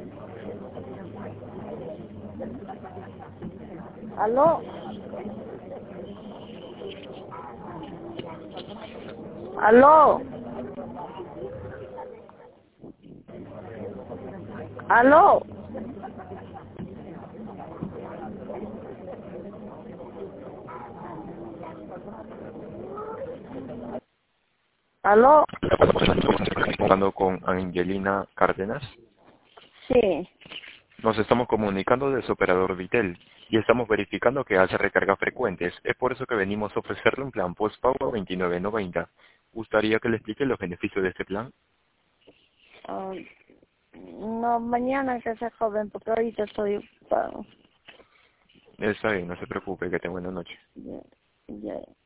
¿Aló? ¿Aló? ¿Aló? ¿Aló? Hablando con Angelina Cárdenas. Sí. Nos estamos comunicando de su operador Vitel y estamos verificando que hace recargas frecuentes. Es por eso que venimos a ofrecerle un plan postpago a 29.90. ¿Gustaría que le explique los beneficios de este plan? Ah, no, mañana que sea joven, porque ahorita estoy ocupado. Está bien, no se preocupe, que tenga buena noche. Ya, ya.